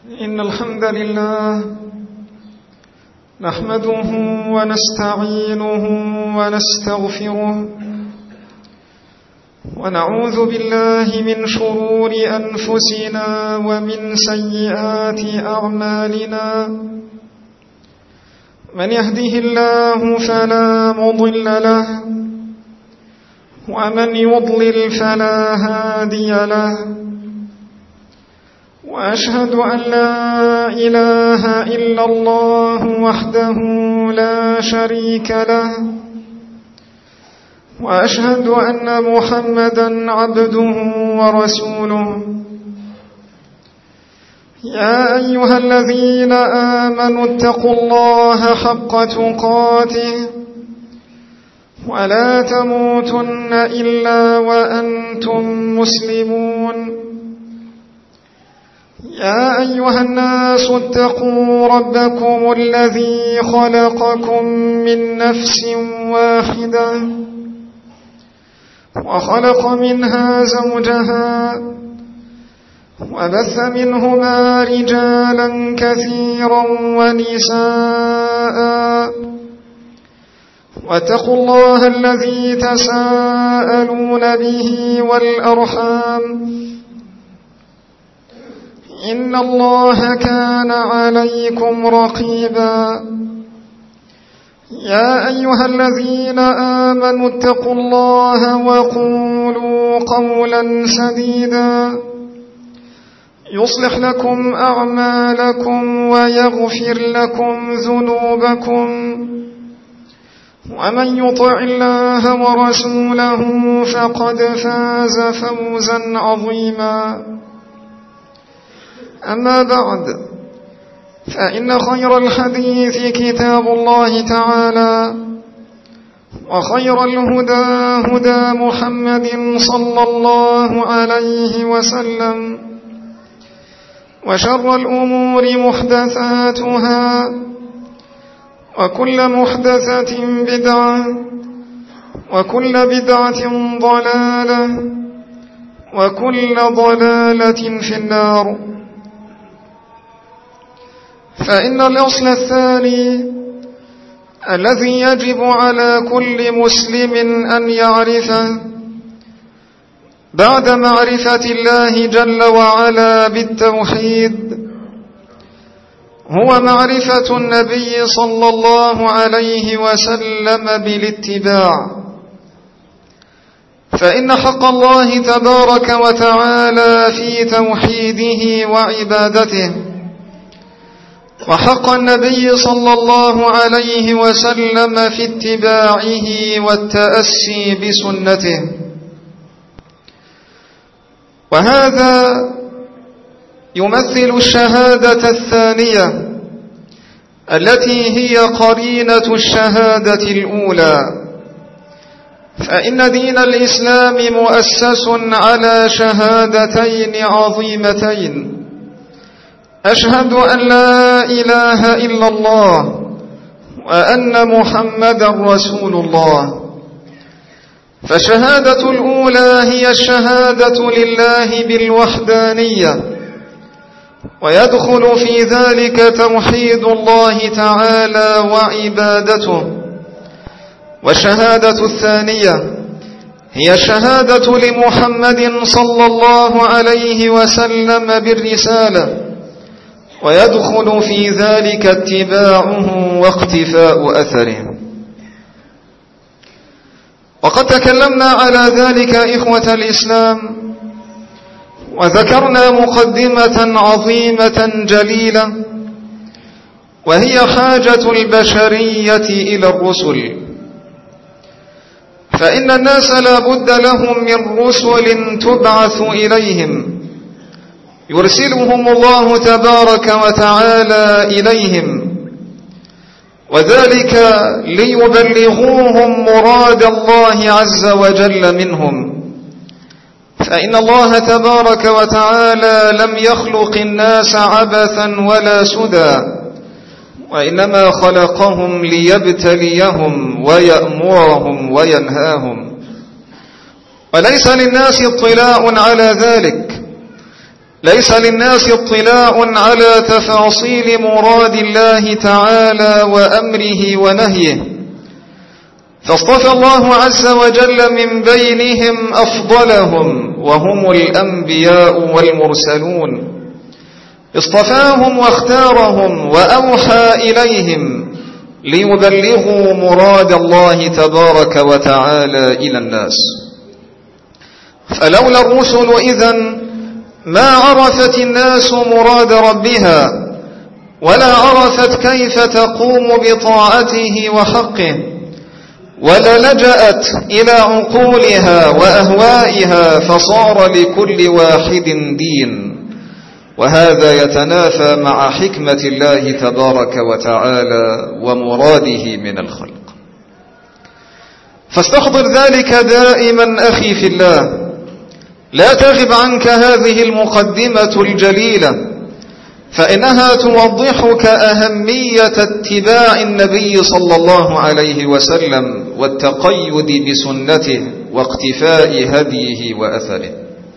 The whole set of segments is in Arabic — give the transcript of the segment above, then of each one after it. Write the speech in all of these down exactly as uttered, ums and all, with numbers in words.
إن الحمد لله نحمده ونستعينه ونستغفره ونعوذ بالله من شرور أنفسنا ومن سيئات أعمالنا. من يهده الله فلا مضل له ومن يضلل فلا هادي له. وأشهد أن لا إله إلا الله وحده لا شريك له، وأشهد أن محمدًا عبده ورسوله. يا أيها الذين آمنوا اتقوا الله حق تقاته ولا تموتن إلا وأنتم مسلمون. يا أيها الناس اتقوا ربكم الذي خلقكم من نفس واحدة وخلق منها زوجها وبث منهما رجالا كثيرا ونساء، واتقوا الله الذي تساءلون به والأرحام إن الله كان عليكم رقيبا. يا أيها الذين آمنوا اتقوا الله وقولوا قولا سديدا يصلح لكم أعمالكم ويغفر لكم ذنوبكم، ومن يطع الله ورسوله فقد فاز فوزا عظيما. أما بعد، فإن خير الحديث كتاب الله تعالى، وخير الهدى هدى محمد صلى الله عليه وسلم، وشر الأمور محدثاتها، وكل محدثة بدعة، وكل بدعة ضلالة، وكل ضلالة في النار. فإن الأصل الثاني الذي يجب على كل مسلم أن يعرفه بعد معرفة الله جل وعلا بالتوحيد هو معرفة النبي صلى الله عليه وسلم بالاتباع. فإن حق الله تبارك وتعالى في توحيده وعبادته، وحق النبي صلى الله عليه وسلم في اتباعه والتأسي بسنته. وهذا يمثل الشهادة الثانية التي هي قرينة الشهادة الأولى. فإن دين الإسلام مؤسس على شهادتين عظيمتين: أشهد أن لا إله إلا الله وأن محمدا رسول الله. فالشهادة الأولى هي الشهادة لله بالوحدانية، ويدخل في ذلك توحيد الله تعالى وعبادته. والشهادة الثانية هي الشهادة لمحمد صلى الله عليه وسلم بالرسالة، ويدخل في ذلك اتباعه واقتفاء أثره. وقد تكلمنا على ذلك إخوة الإسلام، وذكرنا مقدمة عظيمة جليلة، وهي حاجة البشرية إلى الرسل. فإن الناس لا بد لهم من رسل تبعث إليهم، يرسلهم الله تبارك وتعالى إليهم، وذلك ليبلغوهم مراد الله عز وجل منهم. فإن الله تبارك وتعالى لم يخلق الناس عبثا ولا سدى، وإنما خلقهم ليبتليهم ويأمرهم وينهاهم. وليس للناس اطلاع على ذلك، ليس للناس اطلاع على تفاصيل مراد الله تعالى وأمره ونهيه، فاصطفى الله عز وجل من بينهم أفضلهم وهم الأنبياء والمرسلون، اصطفاهم واختارهم وأوحى إليهم ليبلغوا مراد الله تبارك وتعالى إلى الناس. فلولا الرسل إذن ما عرفت الناس مراد ربها، ولا عرفت كيف تقوم بطاعته وحقه، ولا لجأت إلى عقولها وأهوائها، فصار لكل واحد دين، وهذا يتنافى مع حكمة الله تبارك وتعالى ومراده من الخلق. فاستحضر ذلك دائما أخي في الله، لا تغب عنك هذه المقدمة الجليلة، فإنها توضحك أهمية اتباع النبي صلى الله عليه وسلم والتقيد بسنته واقتفاء هديه وأثره.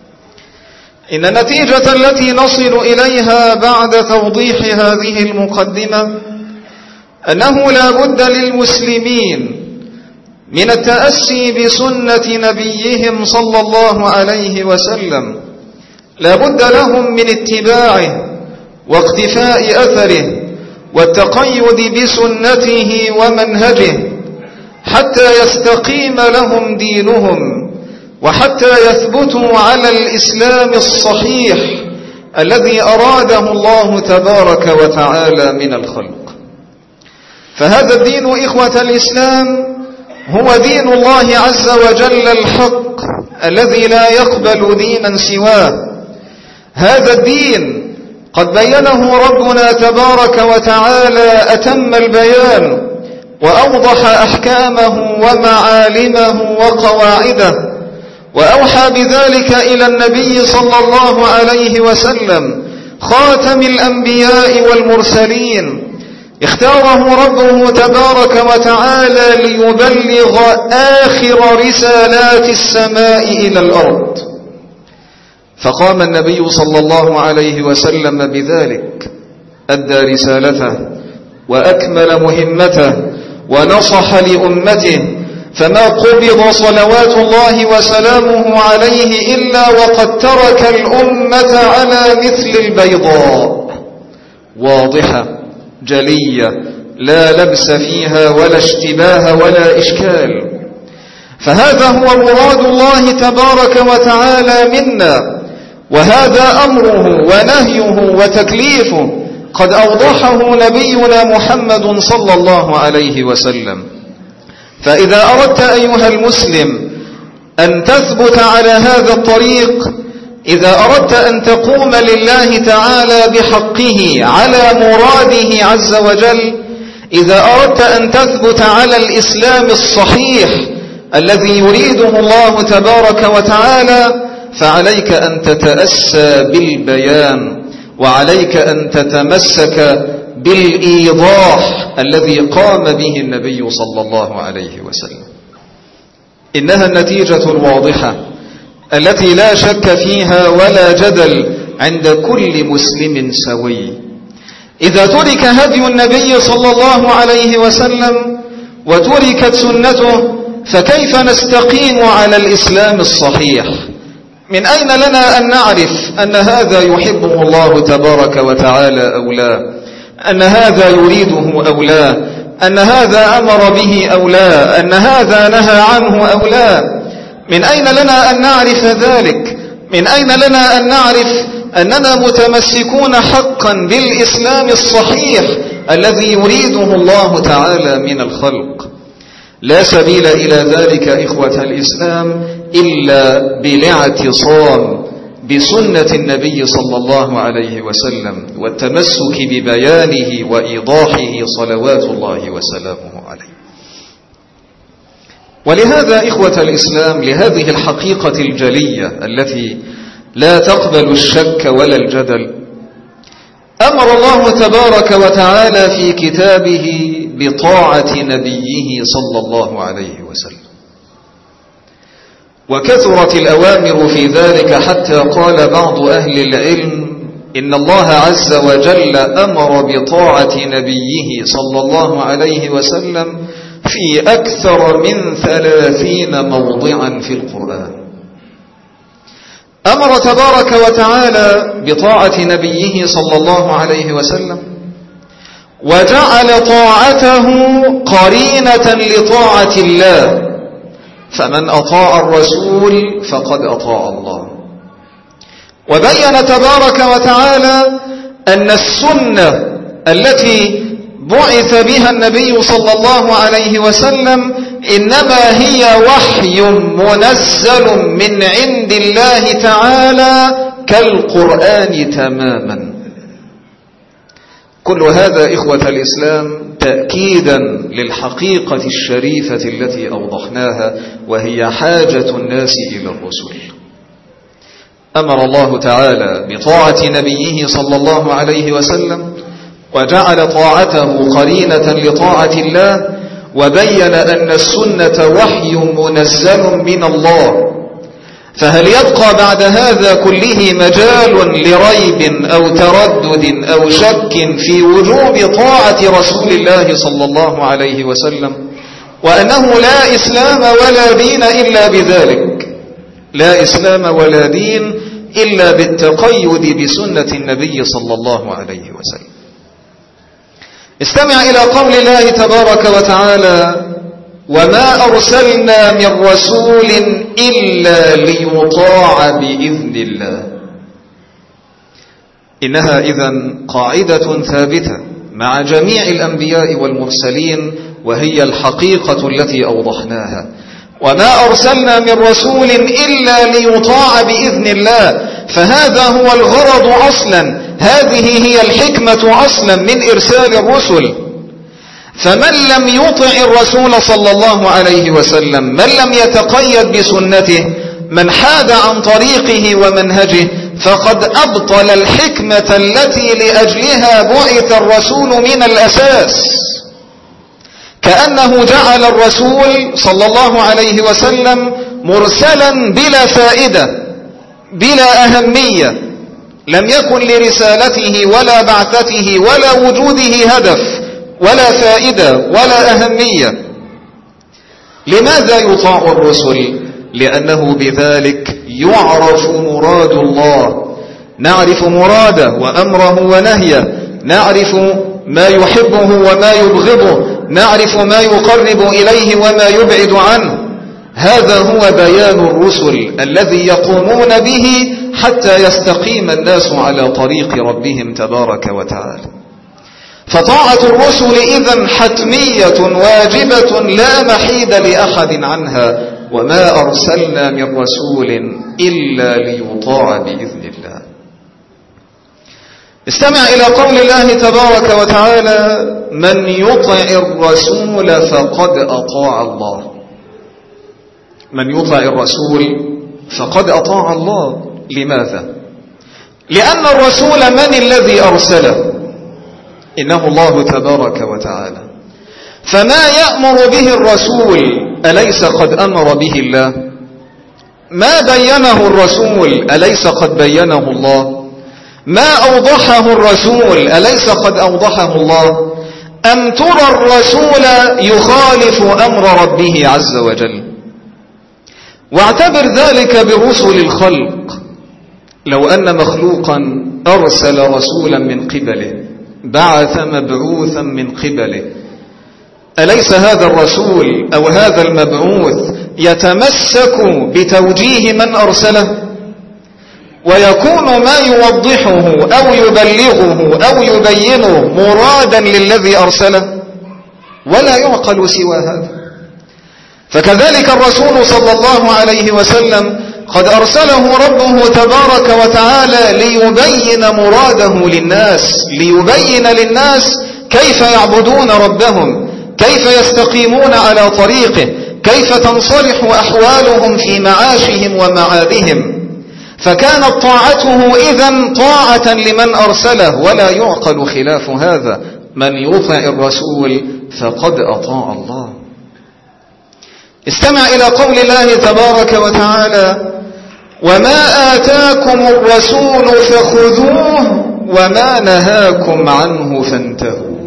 إن النتيجة التي نصل إليها بعد توضيح هذه المقدمة أنه لا بد للمسلمين من التأسي بسنة نبيهم صلى الله عليه وسلم، لا بد لهم من اتباعه واقتفاء أثره والتقيد بسنته ومنهجه حتى يستقيم لهم دينهم، وحتى يثبتوا على الإسلام الصحيح الذي أراده الله تبارك وتعالى من الخلق. فهذا الدين إخوة الإسلام هو دين الله عز وجل الحق الذي لا يقبل دينا سواه. هذا الدين قد بينه ربنا تبارك وتعالى أتم البيان، وأوضح أحكامه ومعالمه وقواعده، وأوحى بذلك إلى النبي صلى الله عليه وسلم خاتم الأنبياء والمرسلين، اختاره ربه تبارك وتعالى ليبلغ آخر رسالات السماء إلى الأرض. فقام النبي صلى الله عليه وسلم بذلك، أدى رسالته وأكمل مهمته ونصح لأمته، فما قبض صلوات الله وسلامه عليه إلا وقد ترك الأمة على مثل البيضاء، واضحة جلية لا لبس فيها ولا اشتباه ولا إشكال. فهذا هو مراد الله تبارك وتعالى منا، وهذا أمره ونهيه وتكليفه قد أوضحه نبينا محمد صلى الله عليه وسلم. فإذا أردت أيها المسلم أن تثبت على هذا الطريق، إذا أردت أن تقوم لله تعالى بحقه على مراده عز وجل، إذا أردت أن تثبت على الإسلام الصحيح الذي يريده الله تبارك وتعالى، فعليك أن تتأسى بالبيان، وعليك أن تتمسك بالإيضاح الذي قام به النبي صلى الله عليه وسلم. إنها النتيجة الواضحة التي لا شك فيها ولا جدل عند كل مسلم سوي. إذا ترك هدي النبي صلى الله عليه وسلم وتركت سنته، فكيف نستقيم على الإسلام الصحيح؟ من أين لنا أن نعرف أن هذا يحبه الله تبارك وتعالى أو لا، أن هذا يريده أو لا، أن هذا أمر به أو لا، أن هذا نهى عنه أو لا؟ من أين لنا أن نعرف ذلك؟ من أين لنا أن نعرف أننا متمسكون حقا بالإسلام الصحيح الذي يريده الله تعالى من الخلق؟ لا سبيل إلى ذلك إخوة الإسلام إلا بالاعتصام بسنة النبي صلى الله عليه وسلم والتمسك ببيانه وإيضاحه صلوات الله وسلامه عليه. ولهذا إخوة الإسلام، لهذه الحقيقة الجلية التي لا تقبل الشك ولا الجدل، أمر الله تبارك وتعالى في كتابه بطاعة نبيه صلى الله عليه وسلم. وكثرت الأوامر في ذلك حتى قال بعض أهل العلم إن الله عز وجل أمر بطاعة نبيه صلى الله عليه وسلم في أكثر من ثلاثين موضعا في القرآن. أمر تبارك وتعالى بطاعة نبيه صلى الله عليه وسلم، وجعل طاعته قرينة لطاعة الله، فمن أطاع الرسول فقد أطاع الله. وبين تبارك وتعالى أن السنة التي بعث بها النبي صلى الله عليه وسلم إنما هي وحي منزل من عند الله تعالى كالقرآن تماما. كل هذا إخوة الإسلام تأكيدا للحقيقة الشريفة التي أوضحناها، وهي حاجة الناس إلى الرسل. أمر الله تعالى بطاعة نبيه صلى الله عليه وسلم، وجعل طاعته قرينة لطاعة الله، وبين أن السنة وحي منزل من الله. فهل يبقى بعد هذا كله مجال لريب أو تردد أو شك في وجوب طاعة رسول الله صلى الله عليه وسلم، وأنه لا إسلام ولا دين إلا بذلك؟ لا إسلام ولا دين إلا بالتقيد بسنة النبي صلى الله عليه وسلم. استمع إلى قول الله تبارك وتعالى: وما أرسلنا من رسول إلا ليطاع بإذن الله. إنها إذن قاعدة ثابتة مع جميع الأنبياء والمرسلين، وهي الحقيقة التي أوضحناها. وما أرسلنا من رسول إلا ليطاع بإذن الله، فهذا هو الغرض أصلا، هذه هي الحكمة أصلا من إرسال الرسل. فمن لم يطع الرسول صلى الله عليه وسلم، من لم يتقيد بسنته، من حاد عن طريقه ومنهجه، فقد أبطل الحكمة التي لأجلها بعث الرسول من الأساس. كأنه جعل الرسول صلى الله عليه وسلم مرسلا بلا فائدة، بلا أهمية، لم يكن لرسالته ولا بعثته ولا وجوده هدف ولا فائدة ولا أهمية. لماذا يطاع الرسل؟ لأنه بذلك يعرف مراد الله، نعرف مراده وأمره ونهيه، نعرف ما يحبه وما يبغضه، نعرف ما يقرب إليه وما يبعد عنه. هذا هو بيان الرسل الذي يقومون به حتى يستقيم الناس على طريق ربهم تبارك وتعالى. فطاعة الرسل إذن حتمية واجبة لا محيد لأحد عنها. وما أرسلنا من رسول إلا ليطاع بإذن الله. استمع إلى قول الله تبارك وتعالى: من يطع الرسول فقد أطاع الله. من يطع الرسول فقد أطاع الله. لماذا؟ لأن الرسول من الذي أرسله؟ إنه الله تبارك وتعالى. فما يأمر به الرسول أليس قد أمر به الله؟ ما بينه الرسول أليس قد بينه الله؟ ما أوضحه الرسول أليس قد أوضحه الله؟ أم ترى الرسول يخالف أمر ربه عز وجل؟ واعتبر ذلك برسل الخلق. لو أن مخلوقا أرسل رسولا من قبله، بعث مبعوثا من قبله، أليس هذا الرسول أو هذا المبعوث يتمسك بتوجيه من أرسله، ويكون ما يوضحه أو يبلغه أو يبينه مرادا للذي أرسله؟ ولا يعقل سوى هذا. فكذلك الرسول صلى الله عليه وسلم قد أرسله ربه تبارك وتعالى ليبين مراده للناس، ليبين للناس كيف يعبدون ربهم، كيف يستقيمون على طريقه، كيف تنصلح أحوالهم في معاشهم ومعادهم. فكانت طاعته إذن طاعة لمن أرسله، ولا يعقل خلاف هذا. من يطع الرسول فقد أطاع الله. استمع إلى قول الله تبارك وتعالى: وما آتاكم الرسول فخذوه وما نهاكم عنه فانتهوا.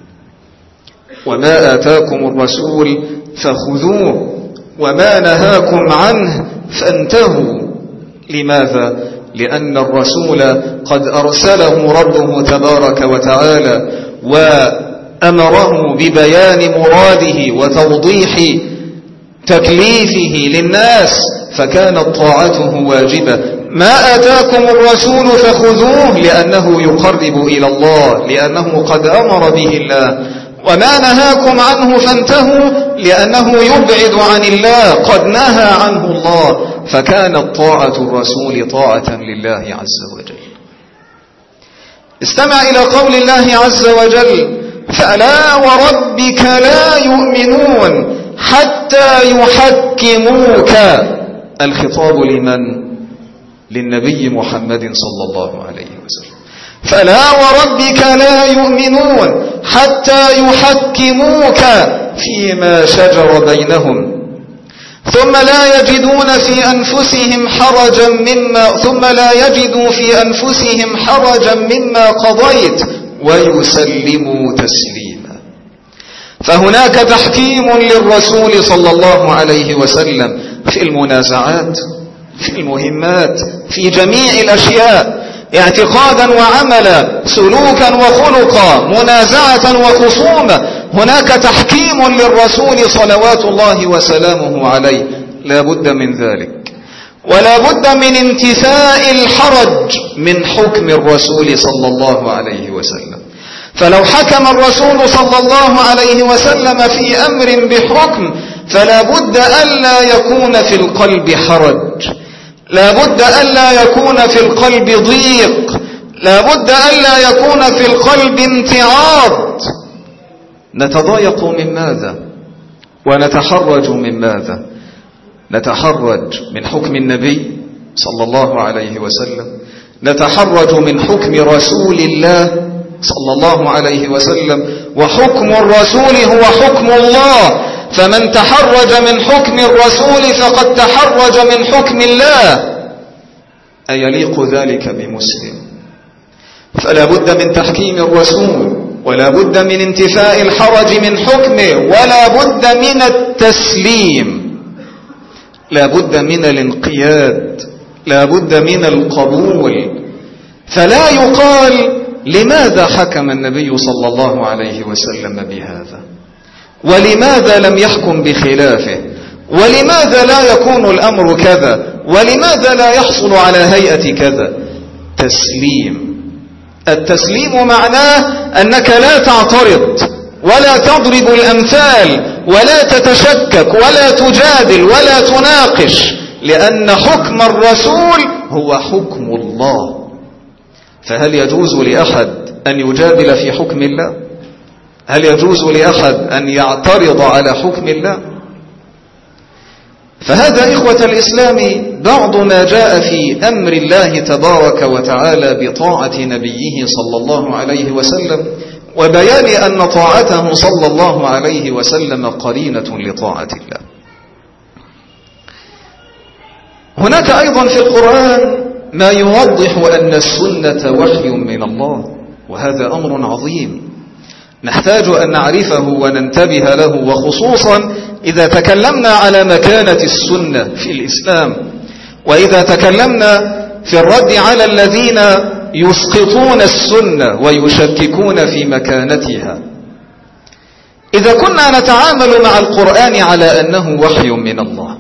وما آتاكم الرسول فخذوه وما نهاكم عنه فانتهوا. لماذا؟ لأن الرسول قد أرسله ربه تبارك وتعالى وأمره ببيان مراده وتوضيح تكليفه للناس، فكانت طاعته واجبة. ما آتاكم الرسول فخذوه لأنه يقرب إلى الله، لأنه قد أمر به الله. وما نهاكم عنه فانتهوا لأنه يبعد عن الله، قد نهى عنه الله، فكانت طاعة الرسول طاعة لله عز وجل. استمع إلى قول الله عز وجل: فلا وربك لا يؤمنون حتى يحكموك. الخطاب لمن؟ للنبي محمد صلى الله عليه وسلم. فلا وربك لا يؤمنون حتى يحكموك فيما شجر بينهم ثم لا يجدون في أنفسهم حرجا مما ثم لا يجدوا في أنفسهم حرجا مما قضيت ويسلموا تسليما. فهناك تحكيم للرسول صلى الله عليه وسلم في المنازعات، في المهمات، في جميع الأشياء، اعتقادا وعملا، سلوكا وخلقا، منازعة وخصومة. هناك تحكيم للرسول صلوات الله وسلامه عليه، لا بد من ذلك، ولا بد من انتفاء الحرج من حكم الرسول صلى الله عليه وسلم. فلو حكم الرسول صلى الله عليه وسلم في أمر بحكم فلا بد ألا يكون في القلب حرج، لا بد ألا يكون في القلب ضيق، لا بد ألا يكون في القلب امتعاض. نتضايق من ماذا؟ ونتحرج من ماذا؟ نتحرج من حكم النبي صلى الله عليه وسلم، نتحرج من حكم رسول الله صلى الله عليه وسلم، وحكم الرسول هو حكم الله، فمن تحرج من حكم الرسول فقد تحرج من حكم الله. أيليق ذلك بمسلم؟ فلا بد من تحكيم الرسول، ولا بد من انتفاء الحرج من حكمه، ولا بد من التسليم، لا بد من الانقياد، لا بد من القبول. فلا يقال لماذا حكم النبي صلى الله عليه وسلم بهذا، ولماذا لم يحكم بخلافه، ولماذا لا يكون الأمر كذا، ولماذا لا يحصل على هيئة كذا. تسليم. التسليم معناه أنك لا تعترض ولا تضرب الأمثال ولا تتشكك ولا تجادل ولا تناقش، لأن حكم الرسول هو حكم الله. فهل يجوز لأحد أن يجادل في حكم الله؟ هل يجوز لأحد أن يعترض على حكم الله؟ فهذا إخوة الإسلام بعض ما جاء في أمر الله تبارك وتعالى بطاعة نبيه صلى الله عليه وسلم، وبيان أن طاعته صلى الله عليه وسلم قرينة لطاعة الله. هناك أيضا في القرآن ما يوضح أن السنة وحي من الله، وهذا أمر عظيم نحتاج أن نعرفه وننتبه له، وخصوصا إذا تكلمنا على مكانة السنة في الإسلام، وإذا تكلمنا في الرد على الذين يسقطون السنة ويشككون في مكانتها. إذا كنا نتعامل مع القرآن على أنه وحي من الله،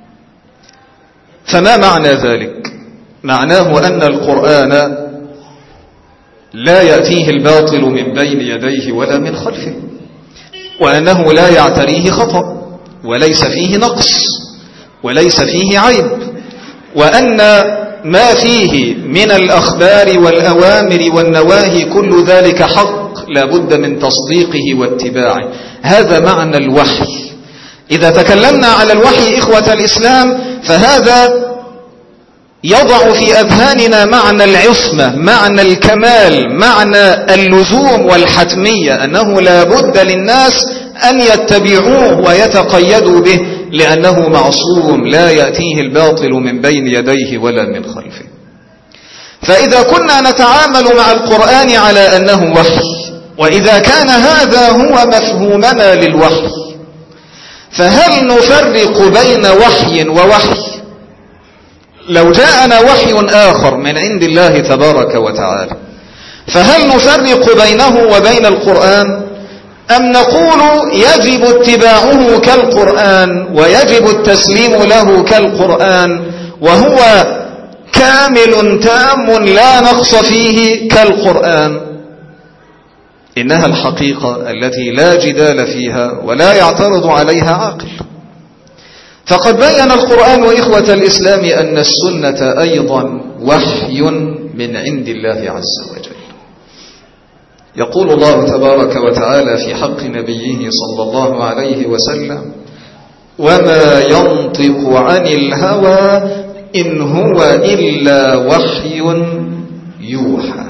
فما معنى ذلك؟ معناه أن القرآن لا يأتيه الباطل من بين يديه ولا من خلفه، وأنه لا يعتريه خطأ، وليس فيه نقص، وليس فيه عيب، وأن ما فيه من الأخبار والأوامر والنواهي كل ذلك حق، لا بد من تصديقه واتباعه. هذا معنى الوحي. إذا تكلمنا على الوحي إخوة الإسلام فهذا يضع في أذهاننا معنى العصمة، معنى الكمال، معنى اللزوم والحتمية، أنه لا بد للناس أن يتبعوه ويتقيدوا به لأنه معصوم لا يأتيه الباطل من بين يديه ولا من خلفه. فإذا كنا نتعامل مع القرآن على أنه وحي، وإذا كان هذا هو مفهومنا للوحي، فهل نفرق بين وحي ووحي؟ لو جاءنا وحي آخر من عند الله تبارك وتعالى، فهل نفرق بينه وبين القرآن، أم نقول يجب اتباعه كالقرآن ويجب التسليم له كالقرآن، وهو كامل تام لا نقص فيه كالقرآن؟ إنها الحقيقة التي لا جدال فيها ولا يعترض عليها عاقل. فقد بين القرآن إخوة الإسلام أن السنة أيضا وحي من عند الله عز وجل. يقول الله تبارك وتعالى في حق نبيه صلى الله عليه وسلم: وما ينطق عن الهوى إن هو إلا وحي يوحى.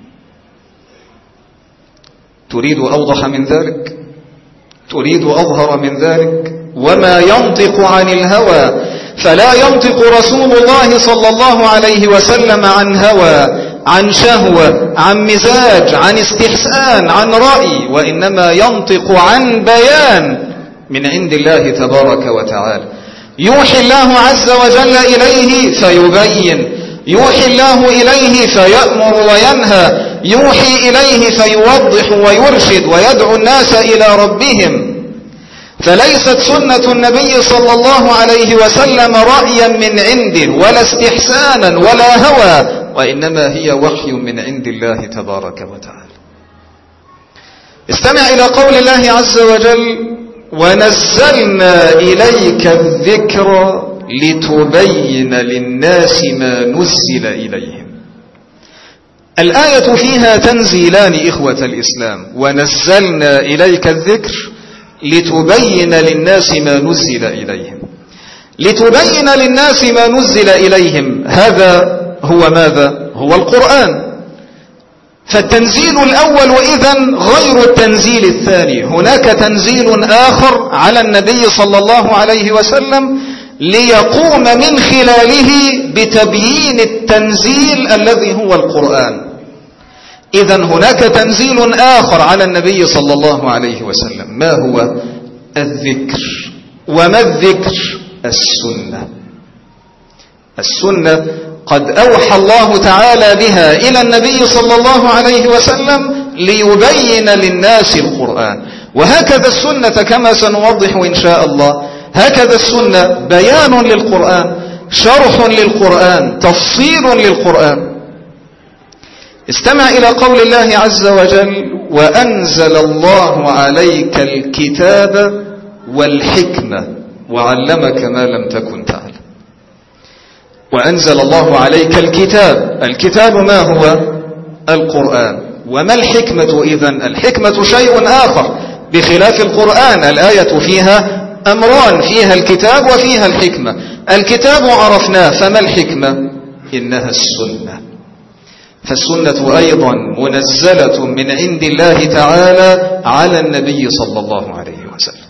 تريد أوضح من ذلك؟ تريد أظهر من ذلك؟ وما ينطق عن الهوى، فلا ينطق رسول الله صلى الله عليه وسلم عن هوى، عن شهوة، عن مزاج، عن استحسان، عن رأي، وإنما ينطق عن بيان من عند الله تبارك وتعالى. يوحي الله عز وجل إليه فيبين، يوحي الله إليه فيأمر وينهى، يوحي إليه فيوضح ويرشد ويدعو الناس إلى ربهم. فليست سنة النبي صلى الله عليه وسلم رأيا من عنده ولا استحسانا ولا هوى، وإنما هي وحي من عند الله تبارك وتعالى. استمع إلى قول الله عز وجل: ونزلنا إليك الذكر لتبين للناس ما نزل إليهم. الآية فيها تنزيلان إخوة الإسلام: ونزلنا إليك الذكر لتبين للناس ما نزل إليهم. لتبين للناس ما نزل إليهم، هذا هو ماذا؟ هو القرآن. فالتنزيل الأول إذن غير التنزيل الثاني. هناك تنزيل آخر على النبي صلى الله عليه وسلم ليقوم من خلاله بتبيين التنزيل الذي هو القرآن. إذن هناك تنزيل آخر على النبي صلى الله عليه وسلم. ما هو؟ الذكر. وما الذكر؟ السنة. السنة قد أوحى الله تعالى بها إلى النبي صلى الله عليه وسلم ليبين للناس القرآن. وهكذا السنة كما سنوضح إن شاء الله، هكذا السنة بيان للقرآن، شرح للقرآن، تفصيل للقرآن. استمع إلى قول الله عز وجل: وأنزل الله عليك الكتاب والحكمة وعلمك ما لم تكن تعلم. وأنزل الله عليك الكتاب. الكتاب ما هو؟ القرآن. وما الحكمة إذن؟ الحكمة شيء آخر بخلاف القرآن. الآية فيها أمران، فيها الكتاب وفيها الحكمة. الكتاب عرفناه، فما الحكمة؟ إنها السنة. فالسنة أيضا منزلة من عند الله تعالى على النبي صلى الله عليه وسلم.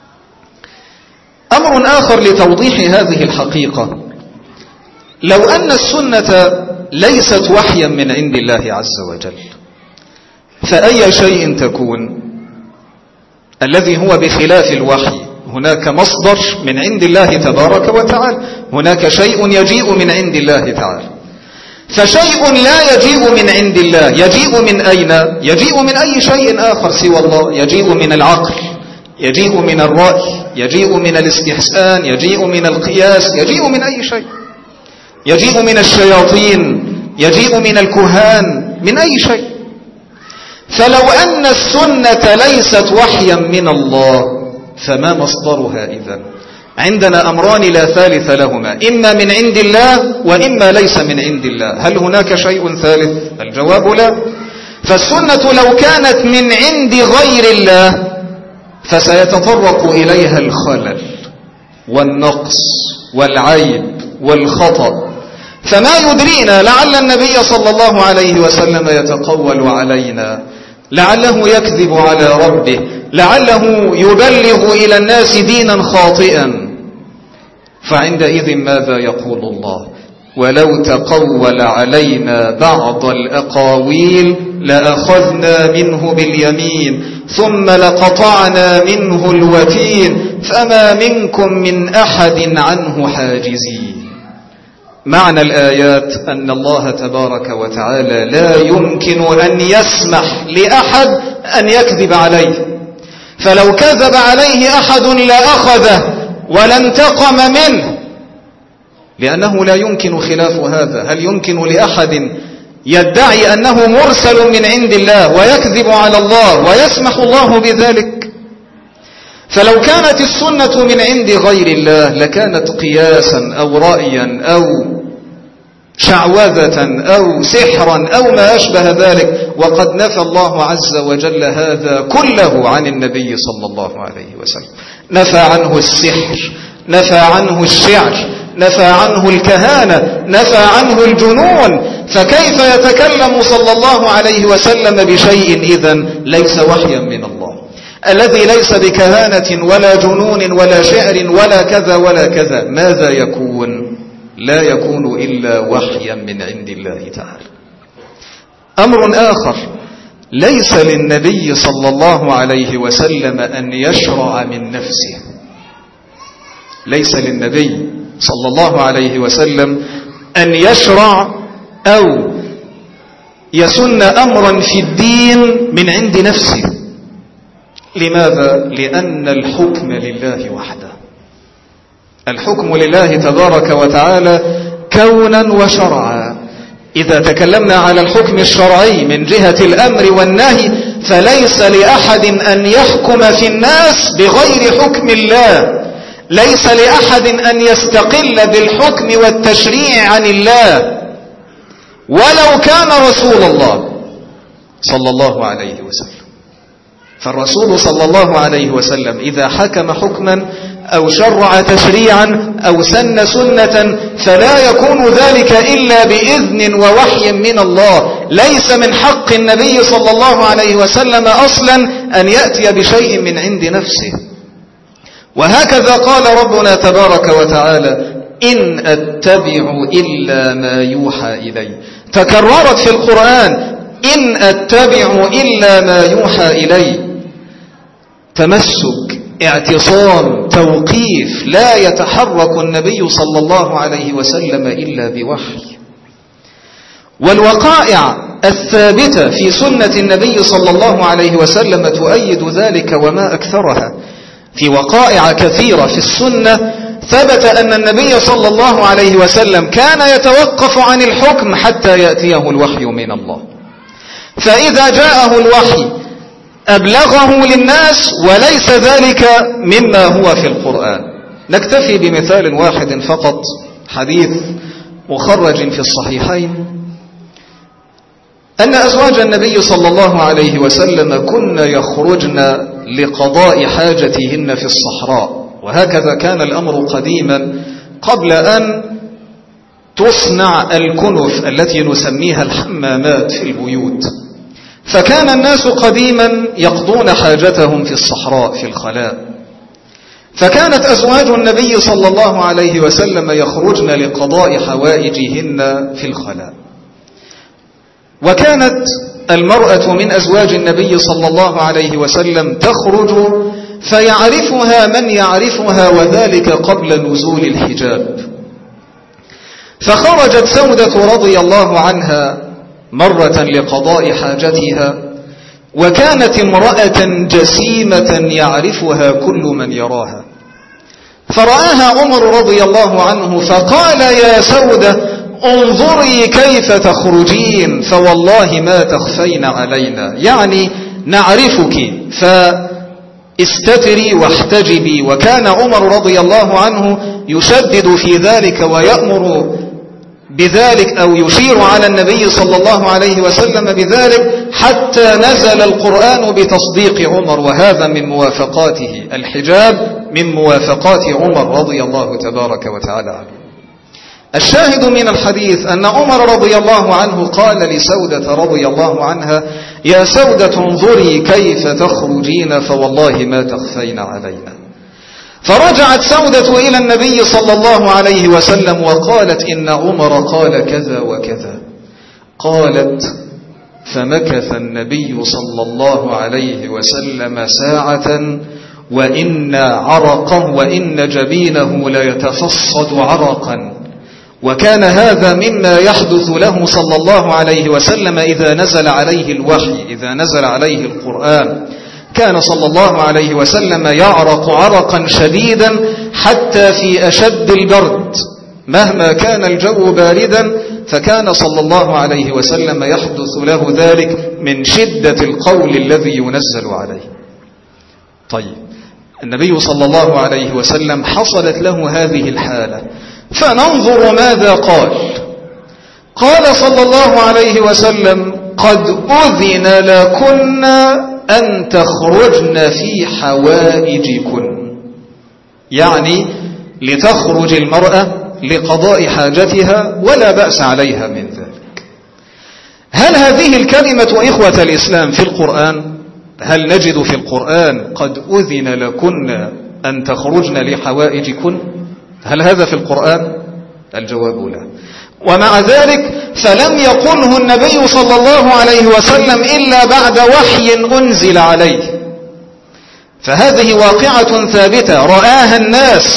أمر آخر لتوضيح هذه الحقيقة: لو أن السنة ليست وحيا من عند الله عز وجل، فأي شيء تكون؟ الذي هو بخلاف الوحي. هناك مصدر من عند الله تبارك وتعالى، هناك شيء يجيء من عند الله تعالى. فشيء لا يجيء من عند الله يجيء من أين؟ يجيء من أي شيء آخر سوى الله. يجيء من العقل، يجيء من الرأي، يجيء من الاستحسان، يجيء من القياس، يجيء من أي شيء. يجيء من الشياطين، يجيء من الكهان، من أي شيء. فلو أن السنة ليست وحيا من الله، فما مصدرها إذن؟ عندنا أمران لا ثالث لهما: إما من عند الله وإما ليس من عند الله. هل هناك شيء ثالث؟ الجواب لا. فالسنة لو كانت من عند غير الله فسيتطرق إليها الخلل والنقص والعيب والخطأ. فما يدرينا، لعل النبي صلى الله عليه وسلم يتقول علينا، لعله يكذب على ربه، لعله يبلغ إلى الناس دينا خاطئا. فعندئذ ماذا يقول الله؟ ولو تقول علينا بعض الأقاويل لأخذنا منه باليمين ثم لقطعنا منه الوتين فما منكم من أحد عنه حاجزين. معنى الآيات أن الله تبارك وتعالى لا يمكن أن يسمح لأحد أن يكذب عليه، فلو كذب عليه أحد لأخذه ولانتقم منه، لأنه لا يمكن خلاف هذا. هل يمكن لأحد يدعي أنه مرسل من عند الله ويكذب على الله ويسمح الله بذلك؟ فلو كانت السنة من عند غير الله لكانت قياسا أو رأيا أو شعوذة أو سحرا أو ما أشبه ذلك، وقد نفى الله عز وجل هذا كله عن النبي صلى الله عليه وسلم. نفى عنه السحر، نفى عنه الشعر، نفى عنه الكهانة، نفى عنه الجنون، فكيف يتكلم صلى الله عليه وسلم بشيء إذن ليس وحيا من الله؟ الذي ليس بكهانة ولا جنون ولا شعر ولا كذا ولا كذا، ماذا يكون؟ لا يكون إلا وحيا من عند الله تعالى. أمر آخر، ليس للنبي صلى الله عليه وسلم أن يشرع من نفسه. ليس للنبي صلى الله عليه وسلم أن يشرع أو يسن أمرا في الدين من عند نفسه. لماذا؟ لأن الحكم لله وحده. الحكم لله تبارك وتعالى كونا وشرعا. إذا تكلمنا على الحكم الشرعي من جهة الأمر والنهي فليس لأحد أن يحكم في الناس بغير حكم الله، ليس لأحد أن يستقل بالحكم والتشريع عن الله ولو كان رسول الله صلى الله عليه وسلم. فالرسول صلى الله عليه وسلم إذا حكم حكما أو شرع تشريعا أو سن سنة فلا يكون ذلك إلا بإذن ووحي من الله. ليس من حق النبي صلى الله عليه وسلم أصلا أن يأتي بشيء من عند نفسه. وهكذا قال ربنا تبارك وتعالى: إن أتبع إلا ما يوحى إلي. تكررت في القرآن: إن أتبع إلا ما يوحى إلي. تمسك، اعتصام، توقيف، لا يتحرك النبي صلى الله عليه وسلم إلا بوحي. والوقائع الثابتة في سنة النبي صلى الله عليه وسلم تؤيد ذلك وما أكثرها. في وقائع كثيرة في السنة ثبت أن النبي صلى الله عليه وسلم كان يتوقف عن الحكم حتى يأتيه الوحي من الله، فإذا جاءه الوحي أبلغه للناس، وليس ذلك مما هو في القرآن. نكتفي بمثال واحد فقط، حديث مخرج في الصحيحين أن أزواج النبي صلى الله عليه وسلم كن يخرجن لقضاء حاجتهن في الصحراء، وهكذا كان الأمر قديما قبل أن تصنع الكنف التي نسميها الحمامات في البيوت. فكان الناس قديما يقضون حاجتهم في الصحراء في الخلاء، فكانت أزواج النبي صلى الله عليه وسلم يخرجن لقضاء حوائجهن في الخلاء. وكانت المرأة من أزواج النبي صلى الله عليه وسلم تخرج فيعرفها من يعرفها، وذلك قبل نزول الحجاب. فخرجت سودة رضي الله عنها مرة لقضاء حاجتها، وكانت امرأة جسيمة يعرفها كل من يراها. فرآها عمر رضي الله عنه فقال: يا سودة انظري كيف تخرجين فوالله ما تخفين علينا، يعني نعرفك فاستتري واحتجبي. وكان عمر رضي الله عنه يشدد في ذلك ويأمر بذلك أو يشير على النبي صلى الله عليه وسلم بذلك حتى نزل القرآن بتصديق عمر، وهذا من موافقاته. الحجاب من موافقات عمر رضي الله تبارك وتعالى عنه. الشاهد من الحديث أن عمر رضي الله عنه قال لسودة رضي الله عنها: يا سودة انظري كيف تخرجين فوالله ما تخفين علينا. فرجعت سودة إلى النبي صلى الله عليه وسلم وقالت إن عمر قال كذا وكذا. قالت فمكث النبي صلى الله عليه وسلم ساعة وإن عرقه وإن جبينه ليتفصد عرقا، وكان هذا مما يحدث له صلى الله عليه وسلم إذا نزل عليه الوحي، إذا نزل عليه القرآن كان صلى الله عليه وسلم يعرق عرقا شديدا حتى في أشد البرد، مهما كان الجو باردا فكان صلى الله عليه وسلم يحدث له ذلك من شدة القول الذي ينزل عليه. طيب النبي صلى الله عليه وسلم حصلت له هذه الحالة، فننظر ماذا قال. قال صلى الله عليه وسلم قد أذن لكن أن تخرجن في حوائجكن، يعني لتخرج المرأة لقضاء حاجتها ولا بأس عليها من ذلك. هل هذه الكلمة إخوة الإسلام في القرآن؟ هل نجد في القرآن قد أذن لكن أن تخرجن لحوائجكن؟ هل هذا في القرآن؟ الجواب لا. ومع ذلك فلم يقله النبي صلى الله عليه وسلم إلا بعد وحي أنزل عليه، فهذه واقعة ثابتة رآها الناس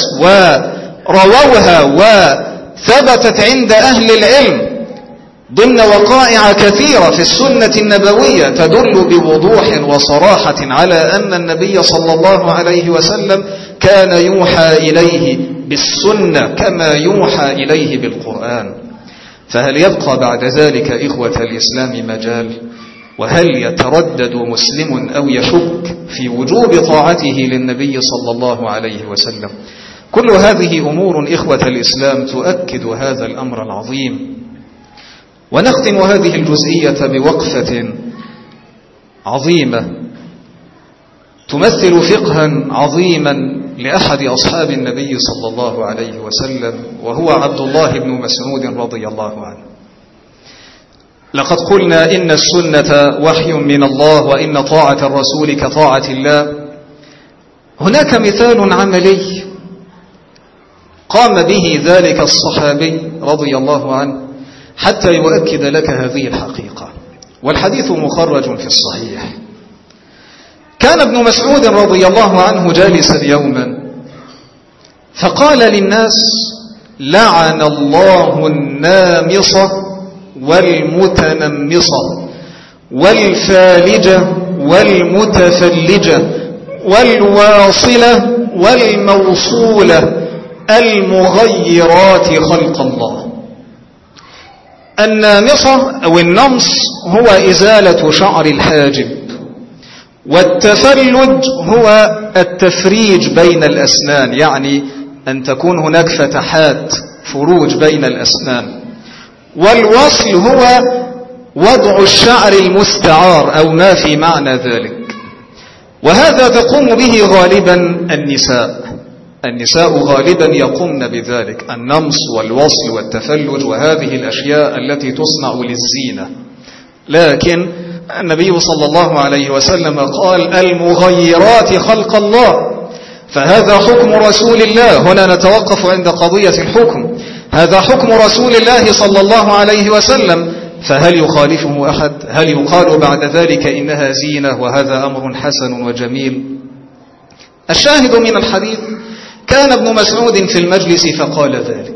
ورووها وثبتت عند أهل العلم ضمن وقائع كثيرة في السنة النبوية تدل بوضوح وصراحة على أن النبي صلى الله عليه وسلم كان يوحى إليه بالسنة كما يوحى إليه بالقرآن. فهل يبقى بعد ذلك إخوة الإسلام مجال؟ وهل يتردد مسلم أو يشك في وجوب طاعته للنبي صلى الله عليه وسلم؟ كل هذه أمور إخوة الإسلام تؤكد هذا الأمر العظيم. ونختم هذه الجزئية بوقفة عظيمة تمثل فقها عظيما لأحد أصحاب النبي صلى الله عليه وسلم، وهو عبد الله بن مسعود رضي الله عنه. لقد قلنا إن السنة وحي من الله وإن طاعة الرسول كطاعة الله. هناك مثال عملي قام به ذلك الصحابي رضي الله عنه حتى يؤكد لك هذه الحقيقة، والحديث مخرج في الصحيح. كان ابن مسعود رضي الله عنه جالسا يوما فقال للناس لعن الله النامصة والمتنمصة والفالجة والمتفلجة والواصلة والموصولة المغيرات خلق الله. النامصة أو النمص هو إزالة شعر الحاجب، والتفلج هو التفريج بين الأسنان، يعني أن تكون هناك فتحات فروج بين الأسنان. والوصل هو وضع الشعر المستعار أو ما في معنى ذلك، وهذا تقوم به غالبا النساء. النساء غالبا يقومن بذلك، النمص والوصل والتفلج وهذه الأشياء التي تصنع للزينة. لكن النبي صلى الله عليه وسلم قال المغيرات خلق الله، فهذا حكم رسول الله. هنا نتوقف عند قضية الحكم، هذا حكم رسول الله صلى الله عليه وسلم، فهل يخالفه أحد؟ هل يقال بعد ذلك إنها زينة وهذا أمر حسن وجميل؟ الشاهد من الحديث كان ابن مسعود في المجلس فقال ذلك،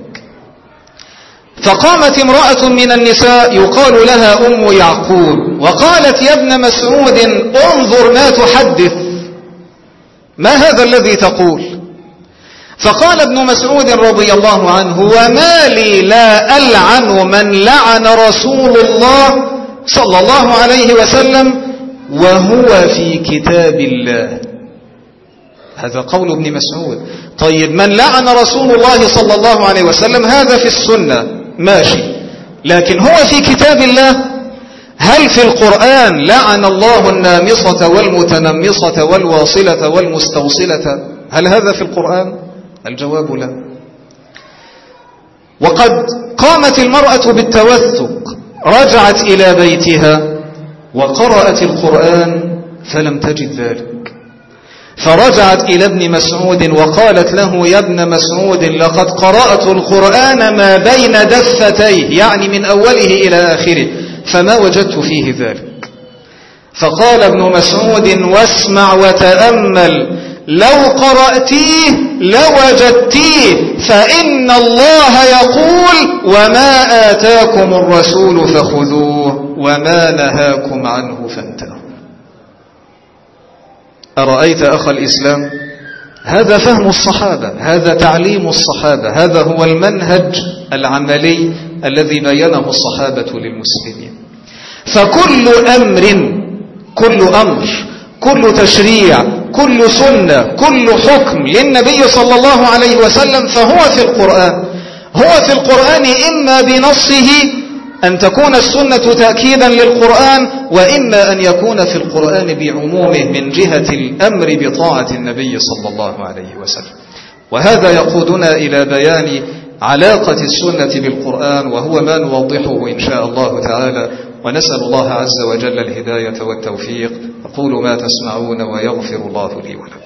فقامت امرأة من النساء يقال لها أم يعقوب وقالت يا ابن مسعود انظر ما تحدث، ما هذا الذي تقول؟ فقال ابن مسعود رضي الله عنه وما لي لا ألعن من لعن رسول الله صلى الله عليه وسلم وهو في كتاب الله. هذا قول ابن مسعود. طيب من لعن رسول الله صلى الله عليه وسلم هذا في السنة ماشي، لكن هو في كتاب الله؟ هل في القرآن لعن الله النامصة والمتنمصة والواصلة والمستوصلة؟ هل هذا في القرآن؟ الجواب لا. وقد قامت المرأة بالتوثق، رجعت إلى بيتها وقرأت القرآن فلم تجد ذلك، فرجعت إلى ابن مسعود وقالت له: يا ابن مسعود، لقد قرأت القرآن ما بين دفتيه، يعني من أوله إلى آخره، فما وجدت فيه ذلك. فقال ابن مسعود: واسمع وتأمل، لو قرأتيه لوجدتيه، فإن الله يقول: وما آتاكم الرسول فخذوه وما نهاكم عنه فانتهوا. أرأيت أخ الإسلام؟ هذا فهم الصحابة، هذا تعليم الصحابة، هذا هو المنهج العملي الذي بينه الصحابة للمسلمين. فكل أمر كل أمر كل تشريع كل سنة كل حكم للنبي صلى الله عليه وسلم فهو في القرآن. هو في القرآن إما بنصه أن تكون السنة تأكيدا للقرآن، وإما أن يكون في القرآن بعمومه من جهة الأمر بطاعة النبي صلى الله عليه وسلم. وهذا يقودنا إلى بيان علاقة السنة بالقرآن، وهو ما نوضحه إن شاء الله تعالى، ونسأل الله عز وجل الهداية والتوفيق. أقول ما تسمعون ويغفر الله لي ولكم.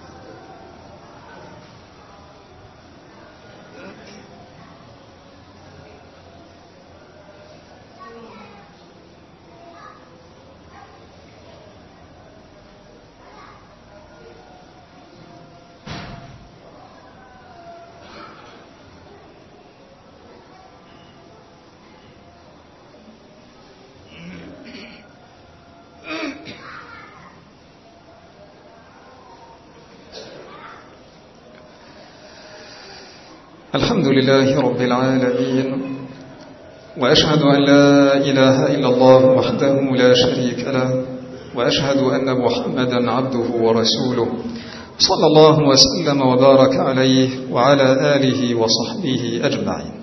الحمد لله رب العالمين، وأشهد أن لا إله إلا الله وحده لا شريك له، وأشهد أن محمدا عبده ورسوله صلى الله وسلم وبارك عليه وعلى آله وصحبه أجمعين.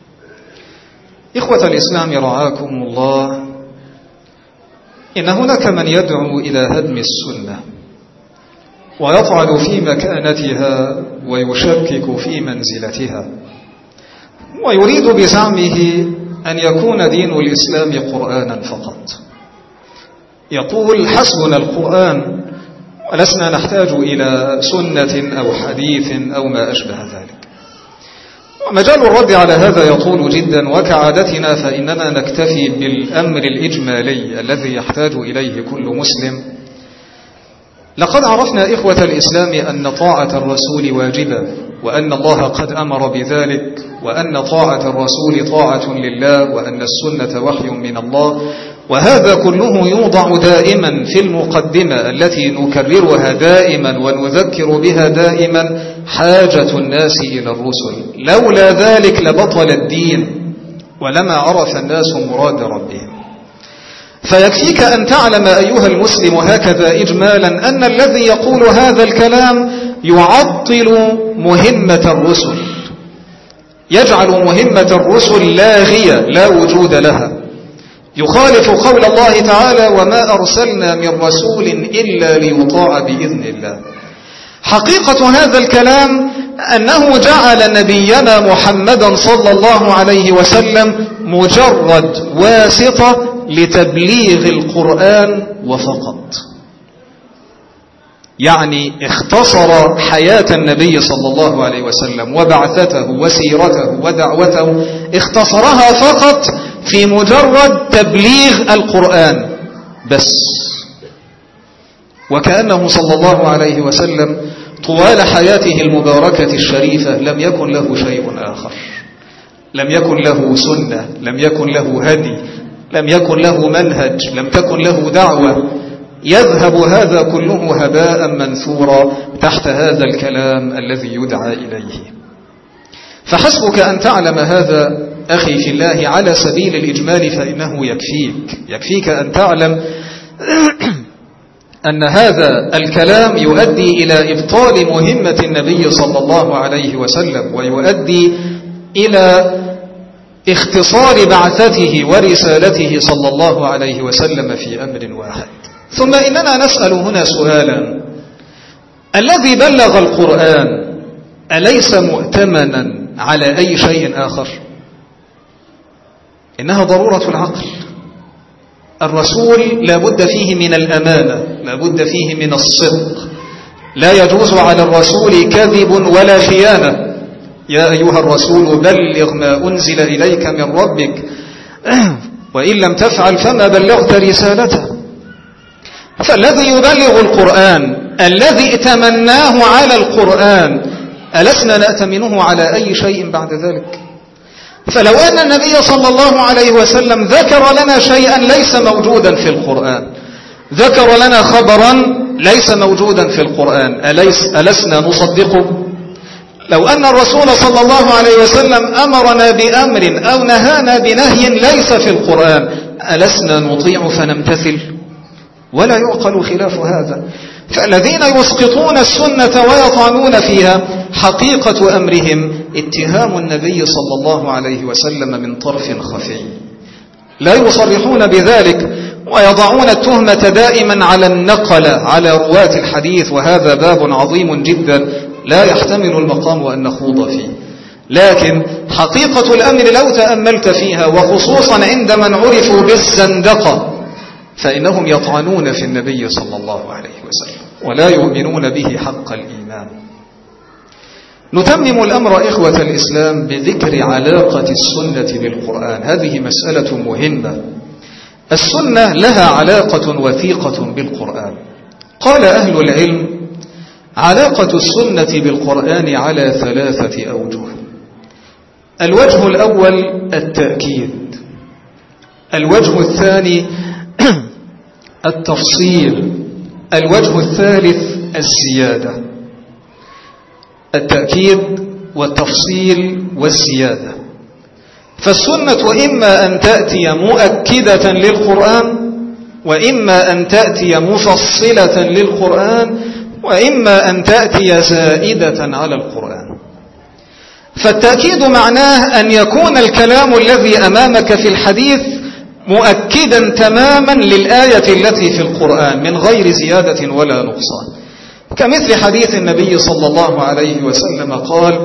إخوة الإسلام رعاكم الله، إن هناك من يدعو إلى هدم السنة ويطعن في مكانتها ويشكك في منزلتها، ويريد بزعمه أن يكون دين الإسلام قرآنا فقط. يقول: حسبنا القرآن ولسنا نحتاج إلى سنة أو حديث أو ما أشبه ذلك. ومجال الرد على هذا يطول جدا، وكعادتنا فإننا نكتفي بالأمر الإجمالي الذي يحتاج إليه كل مسلم. لقد عرفنا إخوة الإسلام أن طاعة الرسول واجبة، وأن الله قد أمر بذلك، وأن طاعة الرسول طاعة لله، وأن السنة وحي من الله. وهذا كله يوضع دائما في المقدمة التي نكررها دائما ونذكر بها دائما: حاجة الناس إلى الرسل، لولا ذلك لبطل الدين ولما عرف الناس مراد ربهم. فيكفيك أن تعلم أيها المسلم هكذا إجمالا أن الذي يقول هذا الكلام يعطل مهمة الرسل، يجعل مهمة الرسل لاغية لا وجود لها، يخالف قول الله تعالى: وما أرسلنا من رسول إلا ليطاع بإذن الله. حقيقة هذا الكلام أنه جعل نبينا محمدا صلى الله عليه وسلم مجرد واسطة لتبليغ القرآن وفقط. يعني اختصر حياة النبي صلى الله عليه وسلم وبعثته وسيرته ودعوته، اختصرها فقط في مجرد تبليغ القرآن بس. وكأنه صلى الله عليه وسلم طوال حياته المباركة الشريفة لم يكن له شيء آخر، لم يكن له سنة، لم يكن له هدي، لم يكن له منهج، لم تكن له دعوة. يذهب هذا كله هباء منثورا تحت هذا الكلام الذي يدعى إليه. فحسبك أن تعلم هذا أخي في الله على سبيل الإجمال، فإنه يكفيك يكفيك أن تعلم أن هذا الكلام يؤدي إلى إبطال مهمة النبي صلى الله عليه وسلم، ويؤدي إلى اختصار بعثته ورسالته صلى الله عليه وسلم في أمر واحد. ثم إننا نسأل هنا سؤالا: الذي بلغ القرآن أليس مؤتمنا على أي شيء آخر؟ إنها ضرورة العقل. الرسول لا بد فيه من الأمانة، لا بد فيه من الصدق، لا يجوز على الرسول كذب ولا خيانة. يا أيها الرسول بلغ ما أنزل إليك من ربك وإن لم تفعل فما بلغت رسالته. فالذي يبلغ القرآن الذي ائتمناه على القرآن ألسنا نأتمنه على أي شيء بعد ذلك؟ فلو أن النبي صلى الله عليه وسلم ذكر لنا شيئا ليس موجودا في القرآن، ذكر لنا خبرا ليس موجودا في القرآن، أليس ألسنا نصدقه؟ لو أن الرسول صلى الله عليه وسلم أمرنا بأمر أو نهانا بنهي ليس في القرآن ألسنا نطيع فنمتثل؟ ولا يعقل خلاف هذا. فالذين يسقطون السنة ويطعنون فيها حقيقة أمرهم اتهام النبي صلى الله عليه وسلم من طرف خفي، لا يصرحون بذلك ويضعون التهمة دائما على النقلة، على رواة الحديث، وهذا باب عظيم جدا لا يحتمل المقام أن نخوض فيه. لكن حقيقة الأمر لو تأملت فيها، وخصوصا عند من عرفوا بالزندقة، فإنهم يطعنون في النبي صلى الله عليه وسلم ولا يؤمنون به حق الإيمان. نتمم الأمر إخوة الإسلام بذكر علاقة السنة بالقرآن. هذه مسألة مهمة. السنة لها علاقة وثيقة بالقرآن. قال أهل العلم علاقة السنة بالقرآن على ثلاثة أوجه. الوجه الأول التأكيد، الوجه الثاني التفصيل، الوجه الثالث الزيادة. التأكيد والتفصيل والزيادة. فالسنة إما أن تأتي مؤكدة للقرآن، وإما أن تأتي مفصلة للقرآن، وإما أن تأتي زائدة على القرآن. فالتأكيد معناه أن يكون الكلام الذي أمامك في الحديث مؤكدا تماما للآية التي في القرآن من غير زيادة ولا نقصان، كمثل حديث النبي صلى الله عليه وسلم قال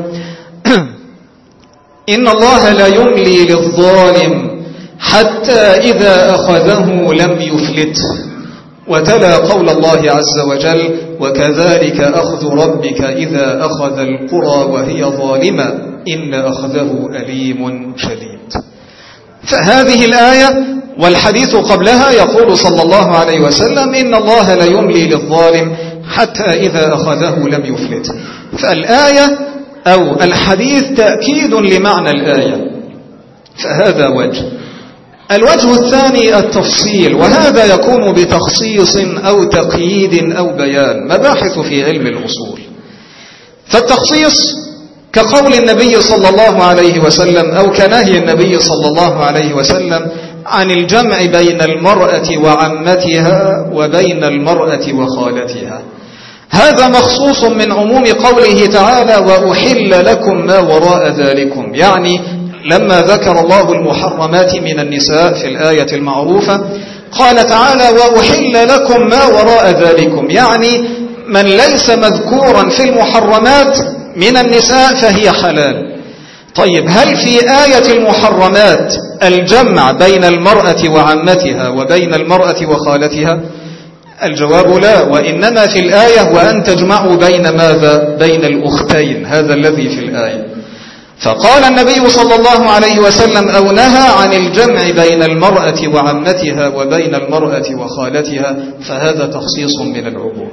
إن الله لا يملي للظالم حتى إذا أخذه لم يفلته، وتلا قول الله عز وجل وكذلك أخذ ربك إذا أخذ القرى وهي ظالمة إن أخذه أليم شديد. فهذه الآية والحديث قبلها يقول صلى الله عليه وسلم إن الله لا يملي للظالم حتى إذا أخذه لم يفلته. فالآية أو الحديث تأكيد لمعنى الآية، فهذا وجه. الوجه الثاني التفصيل، وهذا يكون بتخصيص أو تقييد أو بيان، مباحث في علم الأصول. فالتخصيص كقول النبي صلى الله عليه وسلم أو كنهي النبي صلى الله عليه وسلم عن الجمع بين المرأة وعمتها وبين المرأة وخالتها. هذا مخصوص من عموم قوله تعالى وأحل لكم ما وراء ذلكم، يعني لما ذكر الله المحرمات من النساء في الآية المعروفة قال تعالى وأحل لكم ما وراء ذلكم، يعني من ليس مذكورا في المحرمات من النساء فهي حلال. طيب هل في آية المحرمات الجمع بين المرأة وعمتها وبين المرأة وخالتها؟ الجواب لا، وإنما في الآية وأن تجمعوا بين ماذا؟ بين الأختين، هذا الذي في الآية. فقال النبي صلى الله عليه وسلم أو نهى عن الجمع بين المرأة وعمتها وبين المرأة وخالتها، فهذا تخصيص من العموم.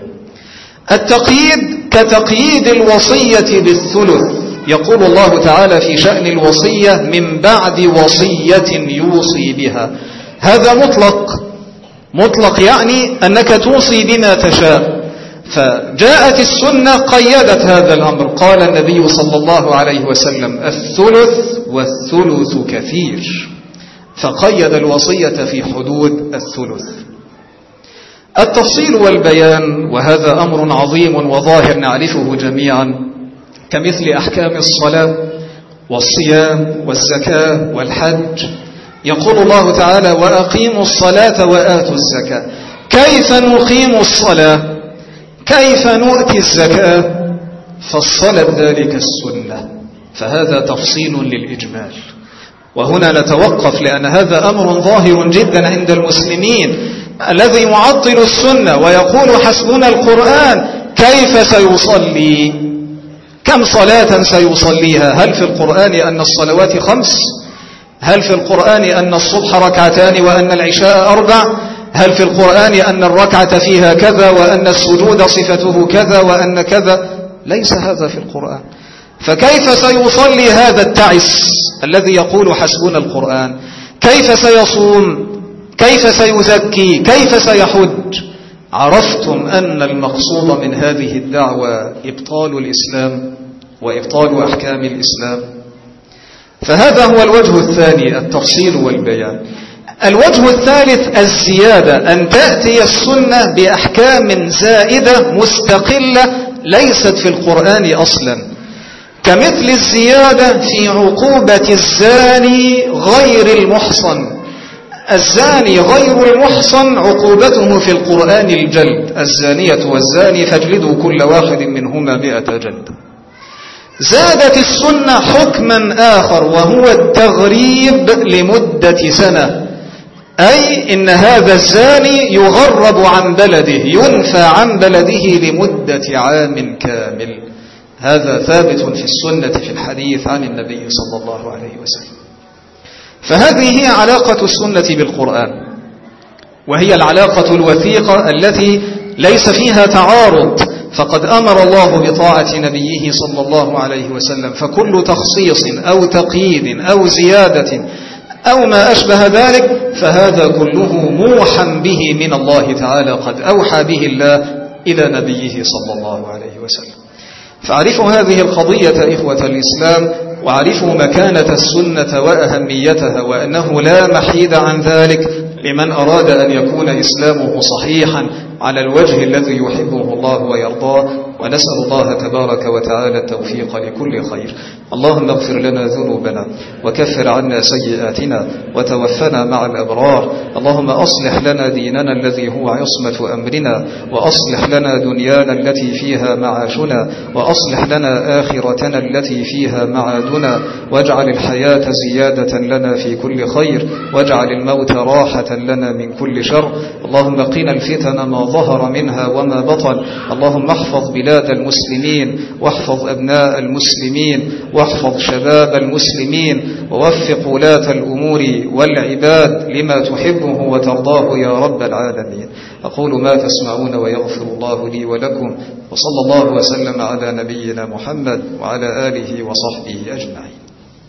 التقييد كتقييد الوصية بالثلث، يقول الله تعالى في شأن الوصية من بعد وصية يوصي بها، هذا مطلق، مطلق يعني أنك توصي بما تشاء. فجاءت السنة قيدت هذا الأمر، قال النبي صلى الله عليه وسلم الثلث والثلث كثير، فقيد الوصية في حدود الثلث. التفصيل والبيان، وهذا أمر عظيم وظاهر نعرفه جميعا، كمثل أحكام الصلاة والصيام والزكاة والحج. يقول الله تعالى وأقيموا الصلاة وآتوا الزكاة. كيف نقيم الصلاة؟ كيف نؤتي الزكاة؟ فالصلاة ذلك السنة، فهذا تفصيل للإجمال. وهنا نتوقف لأن هذا أمر ظاهر جدا عند المسلمين. الذي يعطل السنة ويقول حسبنا القرآن كيف سيصلي؟ كم صلاة سيصليها؟ هل في القرآن أن الصلوات خمس؟ هل في القرآن أن الصبح ركعتان وأن العشاء أربع؟ هل في القرآن أن الركعة فيها كذا وأن السجود صفته كذا وأن كذا؟ ليس هذا في القرآن. فكيف سيصلي هذا التعس الذي يقول حسبنا القرآن؟ كيف سيصوم؟ كيف سيزكي؟ كيف سيحج؟ عرفتم أن المقصود من هذه الدعوة إبطال الإسلام وإبطال أحكام الإسلام. فهذا هو الوجه الثاني، التفصيل والبيان. الوجه الثالث الزيادة، أن تأتي السنة بأحكام زائدة مستقلة ليست في القرآن أصلا، كمثل الزيادة في عقوبة الزاني غير المحصن. الزاني غير المحصن عقوبته في القرآن الجلد، الزانية والزاني فاجلدوا كل واحد منهما مئة جلد. زادت السنة حكما آخر وهو التغريب لمدة سنة، أي إن هذا الزاني يغرب عن بلده، ينفى عن بلده لمدة عام كامل. هذا ثابت في السنة في الحديث عن النبي صلى الله عليه وسلم. فهذه هي علاقة السنة بالقرآن، وهي العلاقة الوثيقة التي ليس فيها تعارض، فقد أمر الله بطاعة نبيه صلى الله عليه وسلم، فكل تخصيص أو تقييد أو زيادة أو ما أشبه ذلك فهذا كله موحى به من الله تعالى، قد أوحى به الله إلى نبيه صلى الله عليه وسلم. فاعرفوا هذه القضية إخوة الإسلام، وعرفوا مكانة السنة وأهميتها، وأنه لا محيد عن ذلك لمن أراد أن يكون إسلامه صحيحا على الوجه الذي يحبه الله ويرضاه. ونسأل الله تبارك وتعالى التوفيق لكل خير. اللهم اغفر لنا ذنوبنا وكفر عنا سيئاتنا وتوفنا مع الأبرار. اللهم أصلح لنا ديننا الذي هو عصمة أمرنا، وأصلح لنا دنيانا التي فيها معاشنا، وأصلح لنا آخرتنا التي فيها معادنا، واجعل الحياة زيادة لنا في كل خير، واجعل الموت راحة لنا من كل شر. اللهم قنا الفتن ما ظهر منها وما بطن. اللهم احفظ بلاد المسلمين، واحفظ أبناء المسلمين، واحفظ شباب المسلمين، ووفق ولاة الأمور والعباد لما تحبه وترضاه يا رب العالمين. أقول ما تسمعون ويغفر الله لي ولكم، وصلى الله وسلم على نبينا محمد وعلى آله وصحبه أجمعين.